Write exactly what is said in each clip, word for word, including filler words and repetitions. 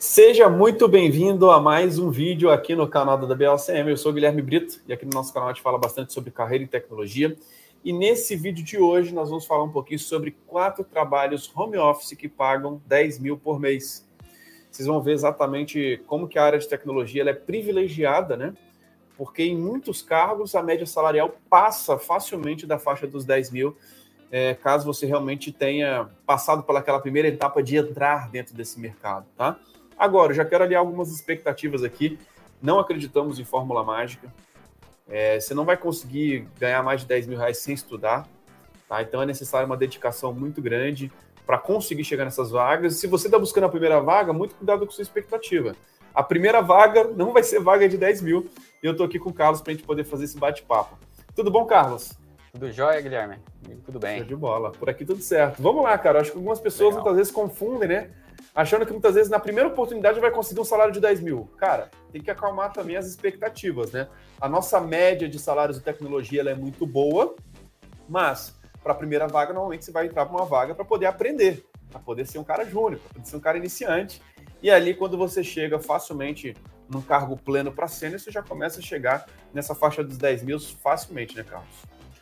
Seja muito bem-vindo a mais um vídeo aqui no canal da B L C M. Eu sou o Guilherme Brito e aqui no nosso canal a gente fala bastante sobre carreira e tecnologia. E nesse vídeo de hoje nós vamos falar um pouquinho sobre quatro trabalhos home office que pagam dez mil por mês. Vocês vão ver exatamente como que a área de tecnologia ela é privilegiada, né? Porque em muitos cargos a média salarial passa facilmente da faixa dos dez mil, é, caso você realmente tenha passado pelaquela primeira etapa de entrar dentro desse mercado, tá? Agora, eu já quero aliar algumas expectativas aqui. Não acreditamos em fórmula mágica. É, você não vai conseguir ganhar mais de dez mil reais sem estudar, tá? Então é necessário uma dedicação muito grande para conseguir chegar nessas vagas. Se você está buscando a primeira vaga, muito cuidado com sua expectativa. A primeira vaga não vai ser vaga de dez mil. E eu estou aqui com o Carlos para a gente poder fazer esse bate-papo. Tudo bom, Carlos? Tudo jóia, Guilherme? Tudo bem. Show de bola. Por aqui tudo certo. Vamos lá, cara. Acho que algumas pessoas Legal. muitas vezes confundem, né? Achando que muitas vezes na primeira oportunidade vai conseguir um salário de dez mil. Cara, tem que acalmar também as expectativas, né? A nossa média de salários de tecnologia ela é muito boa, mas para a primeira vaga, normalmente você vai entrar para uma vaga para poder aprender, para poder ser um cara júnior, para poder ser um cara iniciante. E ali, quando você chega facilmente num cargo pleno para sênior, você já começa a chegar nessa faixa dos dez mil facilmente, né, Carlos?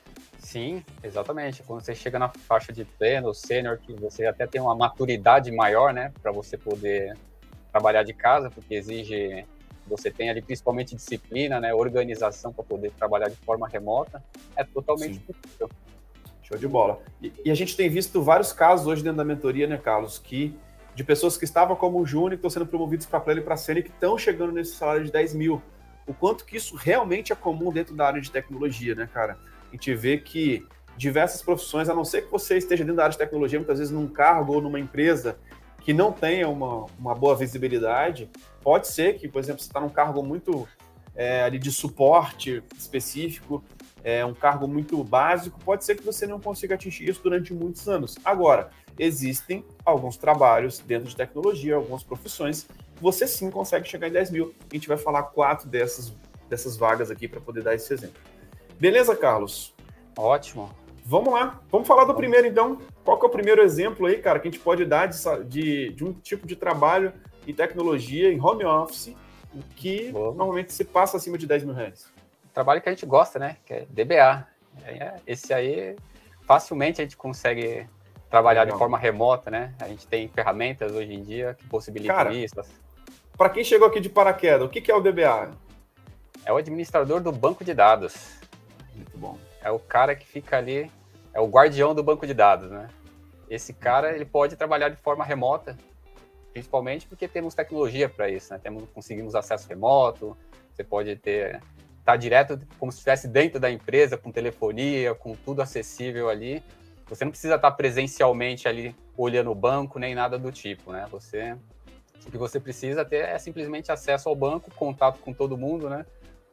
Sim, exatamente. Quando você chega na faixa de pleno, sênior, que você até tem uma maturidade maior, né, para você poder trabalhar de casa, porque exige, você tem ali principalmente disciplina, né, organização para poder trabalhar de forma remota, é totalmente possível. Show de bola. E, e a gente tem visto vários casos hoje dentro da mentoria, né, Carlos, que de pessoas que estavam como júnior, que estão sendo promovidos para pleno e para sênior, que estão chegando nesse salário de dez mil. O quanto que isso realmente é comum dentro da área de tecnologia, né, cara? A gente vê que diversas profissões, a não ser que você esteja dentro da área de tecnologia, muitas vezes num cargo ou numa empresa que não tenha uma, uma boa visibilidade, pode ser que, por exemplo, você está num cargo muito é, ali de suporte específico, é, um cargo muito básico, pode ser que você não consiga atingir isso durante muitos anos. Agora, existem alguns trabalhos dentro de tecnologia, algumas profissões, que você sim consegue chegar em dez mil. A gente vai falar quatro dessas, dessas vagas aqui para poder dar esse exemplo. Beleza, Carlos? Ótimo. Vamos lá. Vamos falar do primeiro, então. Qual que é o primeiro exemplo aí, cara, que a gente pode dar de, de, de um tipo de trabalho em tecnologia, em home office, que Boa. normalmente se passa acima de dez mil reais? Trabalho que a gente gosta, né? Que é D B A. Esse aí, facilmente a gente consegue trabalhar Legal. de forma remota, né? A gente tem ferramentas hoje em dia que possibilitam cara, isso. Para quem chegou aqui de paraquedas, o que, que é o D B A? É o administrador do banco de dados. Muito bom. É o cara que fica ali, é o guardião do banco de dados, né? Esse cara, ele pode trabalhar de forma remota, principalmente porque temos tecnologia para isso, né? Temos, conseguimos acesso remoto, você pode ter, tá direto como se estivesse dentro da empresa, com telefonia, com tudo acessível ali. Você não precisa estar presencialmente ali olhando o banco, nem nada do tipo, né? Você, o que você precisa ter é simplesmente acesso ao banco, contato com todo mundo, né?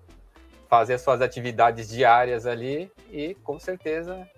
Fazer as suas atividades diárias ali e, com certeza,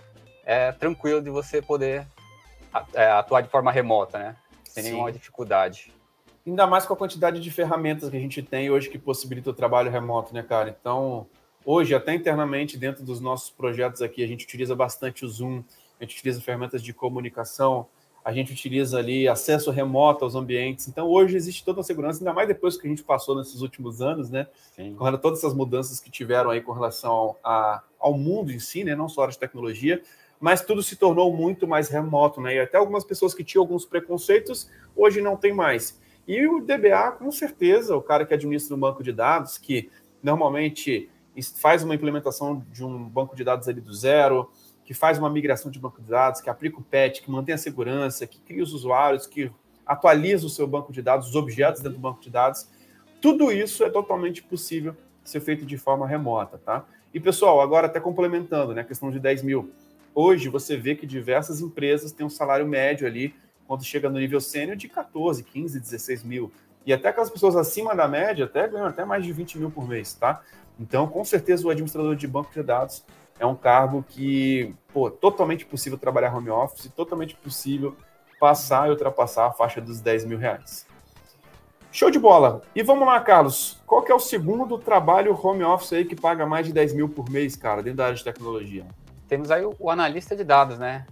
é tranquilo de você poder atuar de forma remota, né? Sem Sim. nenhuma dificuldade. Ainda mais com a quantidade de ferramentas que a gente tem hoje que possibilita o trabalho remoto, né, cara? Então, hoje, até internamente, dentro dos nossos projetos aqui, a gente utiliza bastante o Zoom, a gente utiliza ferramentas de comunicação, a gente utiliza ali acesso remoto aos ambientes. Então, hoje existe toda a segurança, ainda mais depois que a gente passou nesses últimos anos, né? Sim. Com todas essas mudanças que tiveram aí com relação a, ao mundo em si, né? Não só a área de tecnologia, mas tudo se tornou muito mais remoto, né? E até algumas pessoas que tinham alguns preconceitos, hoje não tem mais. E o D B A, com certeza, o cara que administra um banco de dados, que normalmente faz uma implementação de um banco de dados ali do zero, que faz uma migração de banco de dados, que aplica o patch, que mantém a segurança, que cria os usuários, que atualiza o seu banco de dados, os objetos dentro do banco de dados. Tudo isso é totalmente possível ser feito de forma remota, tá? E, pessoal, agora até complementando, né, a questão de dez mil. Hoje você vê que diversas empresas têm um salário médio ali, quando chega no nível sênior, de quatorze, quinze, dezesseis mil. E até aquelas pessoas acima da média até ganham até mais de vinte mil por mês, tá? Então, com certeza, o administrador de banco de dados é um cargo que, pô, totalmente possível trabalhar home office, totalmente possível passar e ultrapassar a faixa dos dez mil reais. Show de bola! E vamos lá, Carlos. Qual que é o segundo trabalho home office aí que paga mais de dez mil por mês, cara, dentro da área de tecnologia? Temos aí o, o analista de dados, né?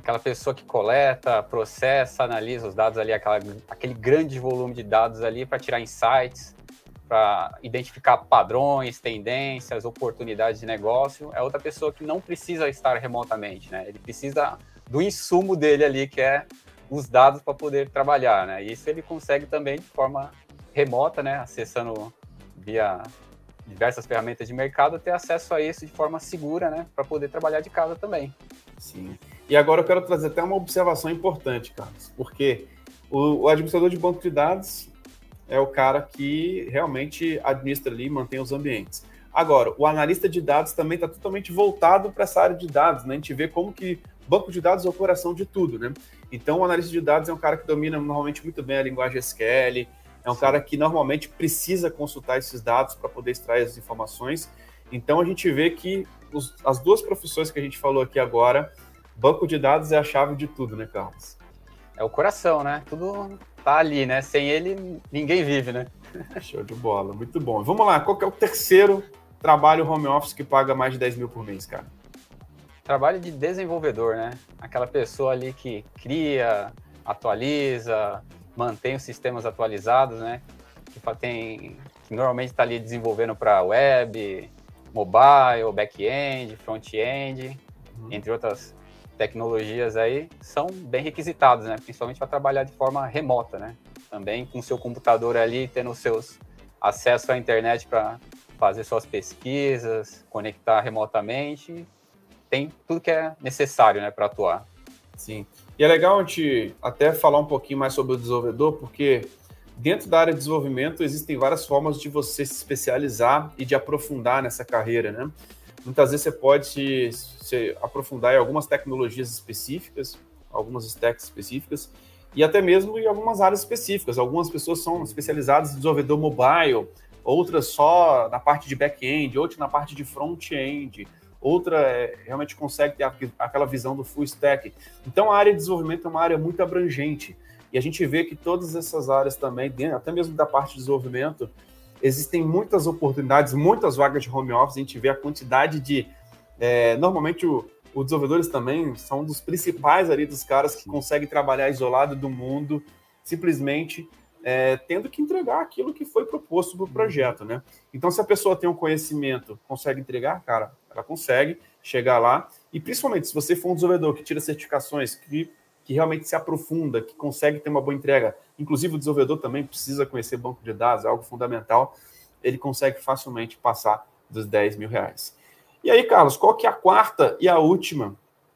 aquela pessoa que coleta, processa, analisa os dados ali, aquela, aquele grande volume de dados ali para tirar insights, para identificar padrões, tendências, oportunidades de negócio. É outra pessoa que não precisa estar remotamente, né? Ele precisa do insumo dele ali, que é os dados para poder trabalhar, né? E isso ele consegue também de forma remota, né? Acessando via diversas ferramentas de mercado, ter acesso a isso de forma segura, né? Para poder trabalhar de casa também. Sim. E agora eu quero trazer até uma observação importante, Carlos, porque o, o administrador de banco de dados é o cara que realmente administra ali e mantém os ambientes. Agora, o analista de dados também está totalmente voltado para essa área de dados, né? A gente vê como que banco de dados é o coração de tudo, né? Então, o analista de dados é um cara que domina normalmente muito bem a linguagem S Q L, é um Sim. cara que normalmente precisa consultar esses dados para poder extrair as informações. Então, a gente vê que os, as duas profissões que a gente falou aqui agora, banco de dados é a chave de tudo, né, Carlos? É o coração, né? Tudo tá ali, né? Sem ele, ninguém vive, né? Show de bola, muito bom. Vamos lá, qual que é o terceiro trabalho home office que paga mais de dez mil por mês, cara? Trabalho de desenvolvedor, né? Aquela pessoa ali que cria, atualiza, mantém os sistemas atualizados, né? Que, tem, que normalmente está ali desenvolvendo para web, mobile, back-end, front-end, uhum. entre outras tecnologias aí, são bem requisitados, né? Principalmente para trabalhar de forma remota, né? Também com o seu computador ali, tendo seus acesso à internet para fazer suas pesquisas, conectar remotamente, tem tudo que é necessário, né, para atuar. Sim. E é legal a gente até falar um pouquinho mais sobre o desenvolvedor, porque dentro da área de desenvolvimento existem várias formas de você se especializar e de aprofundar nessa carreira, né? Muitas vezes você pode se, se aprofundar em algumas tecnologias específicas, algumas stacks específicas, e até mesmo em algumas áreas específicas. Algumas pessoas são especializadas em desenvolvedor mobile, outras só na parte de back-end, outras na parte de front-end, outra é, realmente consegue ter aquela visão do full stack. Então, a área de desenvolvimento é uma área muito abrangente. E a gente vê que todas essas áreas também, até mesmo da parte de desenvolvimento, existem muitas oportunidades, muitas vagas de home office. A gente vê a quantidade de... É, normalmente, o, os desenvolvedores também são um dos principais ali dos caras que conseguem trabalhar isolado do mundo, simplesmente é, tendo que entregar aquilo que foi proposto para o projeto, né? Então, se a pessoa tem um conhecimento, consegue entregar, cara, ela consegue chegar lá. E, principalmente, se você for um desenvolvedor que tira certificações, que, que realmente se aprofunda, que consegue ter uma boa entrega, inclusive o desenvolvedor também precisa conhecer banco de dados, é algo fundamental, ele consegue facilmente passar dos dez mil reais. E aí, Carlos, qual que é a quarta e a última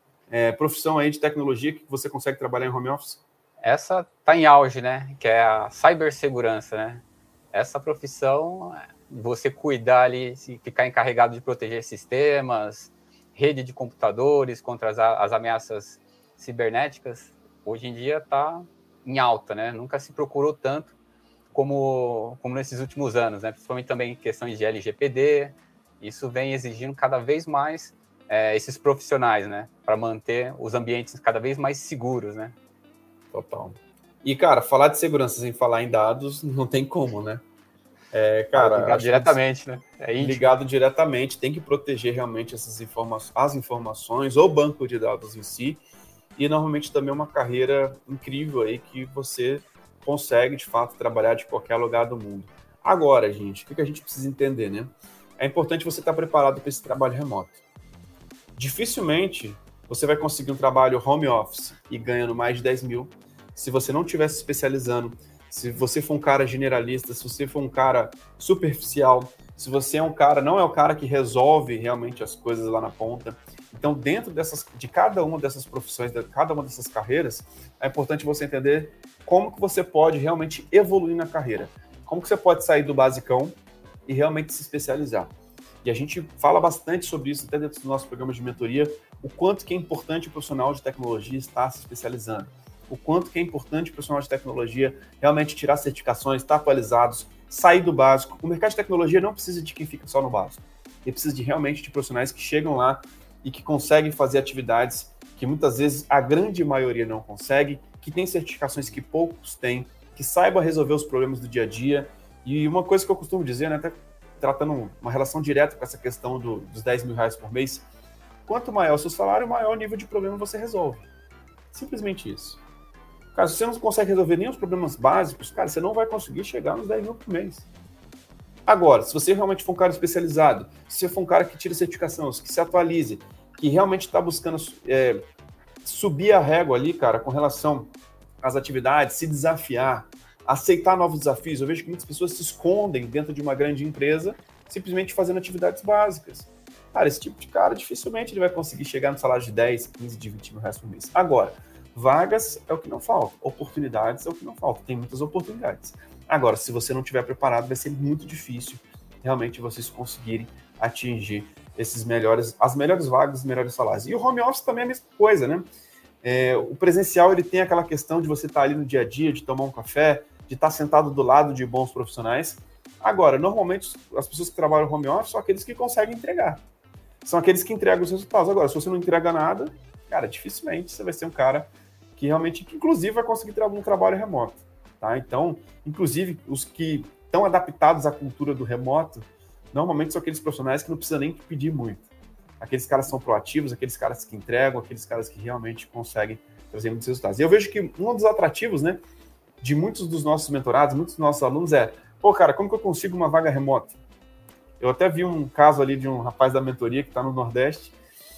é, profissão aí de tecnologia que você consegue trabalhar em home office? Essa está em auge, né? Que é a cibersegurança, né? Essa profissão, você cuidar ali, ficar encarregado de proteger sistemas, rede de computadores contra as, as ameaças cibernéticas, hoje em dia está em alta, né? Nunca se procurou tanto como, como nesses últimos anos, né? Principalmente também em questões de L G P D, isso vem exigindo cada vez mais é, esses profissionais, né? Para manter os ambientes cada vez mais seguros, né? Total. E, cara, falar de segurança sem falar em dados não tem como, né? É, cara, ligado diretamente, né? É ligado diretamente, tem que proteger realmente essas informações, as informações, ou banco de dados em si, e normalmente também é uma carreira incrível aí que você consegue, de fato, trabalhar de qualquer lugar do mundo. Agora, gente, o que a gente precisa entender, né? É importante você estar preparado para esse trabalho remoto. Dificilmente você vai conseguir um trabalho home office e ganhando mais de dez mil se você não estiver se especializando, se você for um cara generalista, se você for um cara superficial, se você é um cara, não é o cara que resolve realmente as coisas lá na ponta. Então, dentro dessas, de cada uma dessas profissões, de cada uma dessas carreiras, é importante você entender como que você pode realmente evoluir na carreira. Como que você pode sair do basicão e realmente se especializar. E a gente fala bastante sobre isso até dentro do nosso programa de mentoria, o quanto que é importante o profissional de tecnologia estar se especializando. O quanto que é importante o profissional de tecnologia realmente tirar certificações, estar atualizados, sair do básico. O mercado de tecnologia não precisa de quem fica só no básico. Ele precisa de realmente de profissionais que chegam lá e que conseguem fazer atividades que muitas vezes a grande maioria não consegue, que tem certificações que poucos têm, que saiba resolver os problemas do dia a dia. E uma coisa que eu costumo dizer, né, até tratando uma relação direta com essa questão do, dos dez mil reais por mês, quanto maior o seu salário, maior o nível de problema você resolve. Simplesmente isso. Cara, se você não consegue resolver nem os problemas básicos, cara, você não vai conseguir chegar nos dez mil por mês. Agora, se você realmente for um cara especializado, se você for um cara que tira certificação, que se atualize, que realmente está buscando é, subir a régua ali, cara, com relação às atividades, se desafiar, aceitar novos desafios. Eu vejo que muitas pessoas se escondem dentro de uma grande empresa simplesmente fazendo atividades básicas. Cara, esse tipo de cara dificilmente ele vai conseguir chegar no salário de dez, quinze, de vinte mil reais por mês. Agora, vagas é o que não falta, oportunidades é o que não falta, tem muitas oportunidades. Agora, se você não estiver preparado, vai ser muito difícil realmente vocês conseguirem atingir esses melhores, as melhores vagas, os melhores salários. E o home office também é a mesma coisa, né? É, o presencial, ele tem aquela questão de você estar ali no dia a dia, de tomar um café, de estar sentado do lado de bons profissionais. Agora, normalmente, as pessoas que trabalham no home office são aqueles que conseguem entregar. São aqueles que entregam os resultados. Agora, se você não entrega nada, cara, dificilmente você vai ser um cara que realmente, que inclusive, vai conseguir ter algum trabalho remoto. Tá? Então, inclusive, os que estão adaptados à cultura do remoto, normalmente são aqueles profissionais que não precisam nem pedir muito. Aqueles caras são proativos, aqueles caras que entregam, aqueles caras que realmente conseguem trazer muitos resultados. E eu vejo que um dos atrativos, né, de muitos dos nossos mentorados, muitos dos nossos alunos é, pô, cara, como que eu consigo uma vaga remota? Eu até vi um caso ali de um rapaz da mentoria que está no Nordeste,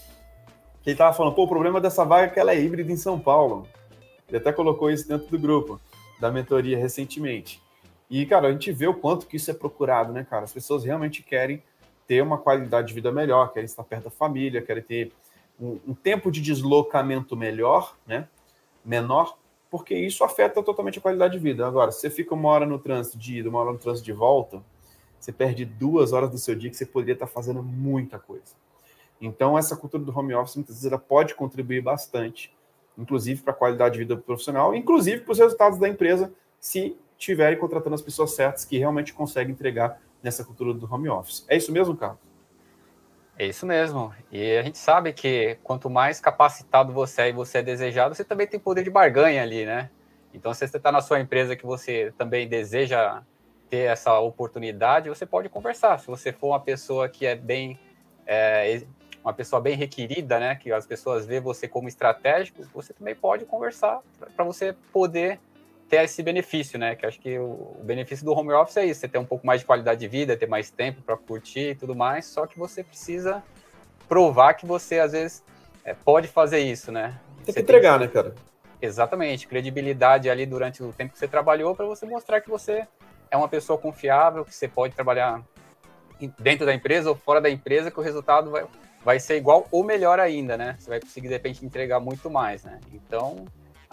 que ele estava falando, pô, o problema dessa vaga é que ela é híbrida em São Paulo. Ele até colocou isso dentro do grupo da mentoria recentemente. E, cara, a gente vê o quanto que isso é procurado, né, cara? As pessoas realmente querem ter uma qualidade de vida melhor, querem estar perto da família, querem ter um, um tempo de deslocamento melhor, né, menor, porque isso afeta totalmente a qualidade de vida. Agora, se você fica uma hora no trânsito de ida, uma hora no trânsito de volta, você perde duas horas do seu dia que você poderia estar fazendo muita coisa. Então, essa cultura do home office, muitas vezes, ela pode contribuir bastante, inclusive para a qualidade de vida profissional, inclusive para os resultados da empresa, se estiverem contratando as pessoas certas que realmente conseguem entregar nessa cultura do home office. É isso mesmo, Carlos? É isso mesmo. E a gente sabe que quanto mais capacitado você é e você é desejado, você também tem poder de barganha ali, né? Então, se você está na sua empresa que você também deseja ter essa oportunidade, você pode conversar. Se você for uma pessoa que é bem... É, uma pessoa bem requerida, né? Que as pessoas veem você como estratégico, você também pode conversar para você poder ter esse benefício, né? Que acho que o benefício do home office é isso, você ter um pouco mais de qualidade de vida, ter mais tempo para curtir e tudo mais, só que você precisa provar que você, às vezes, é, pode fazer isso, né? Tem você que entregar, tem... né, cara? Exatamente, credibilidade ali durante o tempo que você trabalhou para você mostrar que você é uma pessoa confiável, que você pode trabalhar dentro da empresa ou fora da empresa, que o resultado vai, vai ser igual ou melhor ainda, né? Você vai conseguir, de repente, entregar muito mais, né? Então,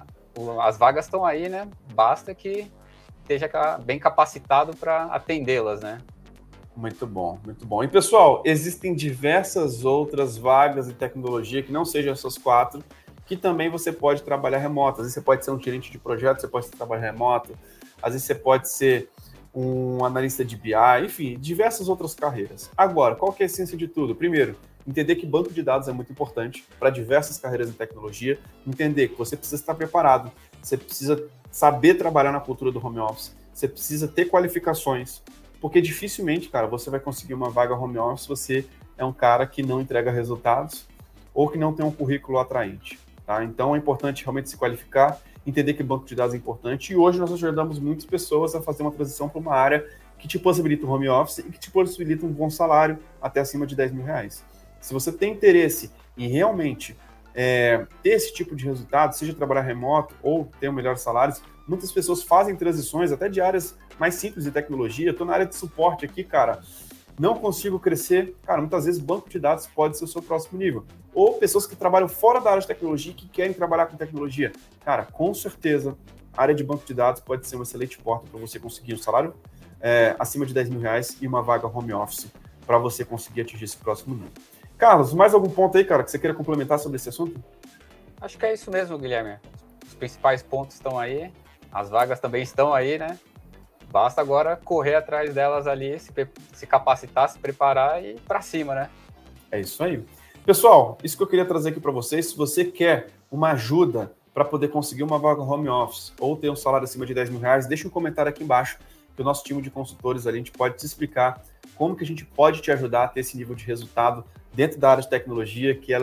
as vagas estão aí, né? Basta que esteja bem capacitado para atendê-las, né? Muito bom, muito bom. E, pessoal, existem diversas outras vagas de tecnologia que não sejam essas quatro, que também você pode trabalhar remoto. Às vezes você pode ser um gerente de projeto, você pode trabalhar remoto, às vezes você pode ser um analista de B I, enfim, diversas outras carreiras. Agora, qual que é a essência de tudo? Primeiro, entender que banco de dados é muito importante para diversas carreiras em tecnologia, entender que você precisa estar preparado, você precisa saber trabalhar na cultura do home office, você precisa ter qualificações, porque dificilmente, cara, você vai conseguir uma vaga home office se você é um cara que não entrega resultados ou que não tem um currículo atraente, tá? Então é importante realmente se qualificar, entender que banco de dados é importante, e hoje nós ajudamos muitas pessoas a fazer uma transição para uma área que te possibilita um home office e que te possibilita um bom salário até acima de dez mil reais. Se você tem interesse em realmente é, ter esse tipo de resultado, seja trabalhar remoto ou ter melhores salários, muitas pessoas fazem transições até de áreas mais simples de tecnologia. Estou na área de suporte aqui, cara, não consigo crescer. Cara, muitas vezes banco de dados pode ser o seu próximo nível. Ou pessoas que trabalham fora da área de tecnologia e que querem trabalhar com tecnologia. Cara, com certeza, a área de banco de dados pode ser uma excelente porta para você conseguir um salário é, acima de dez mil reais e uma vaga home office para você conseguir atingir esse próximo nível. Carlos, mais algum ponto aí, cara, que você queira complementar sobre esse assunto? Acho que é isso mesmo, Guilherme. Os principais pontos estão aí, as vagas também estão aí, né? Basta agora correr atrás delas ali, se, se capacitar, se preparar e ir para cima, né? É isso aí. Pessoal, isso que eu queria trazer aqui para vocês. Se você quer uma ajuda para poder conseguir uma vaga home office ou ter um salário acima de dez mil reais, deixa um comentário aqui embaixo, que o nosso time de consultores ali, a gente pode te explicar como que a gente pode te ajudar a ter esse nível de resultado dentro da área de tecnologia, que ela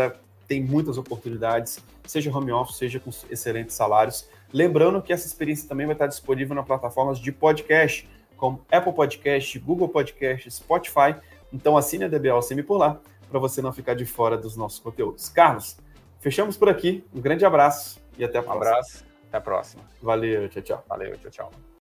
tem muitas oportunidades, seja home office, seja com excelentes salários. Lembrando que essa experiência também vai estar disponível nas plataformas de podcast, como Apple Podcast, Google Podcast, Spotify. Então assine a D B A U S M por lá, para você não ficar de fora dos nossos conteúdos. Carlos, fechamos por aqui. Um grande abraço e até a próxima. Um abraço, até a próxima. Valeu, tchau, tchau. Valeu, tchau, tchau.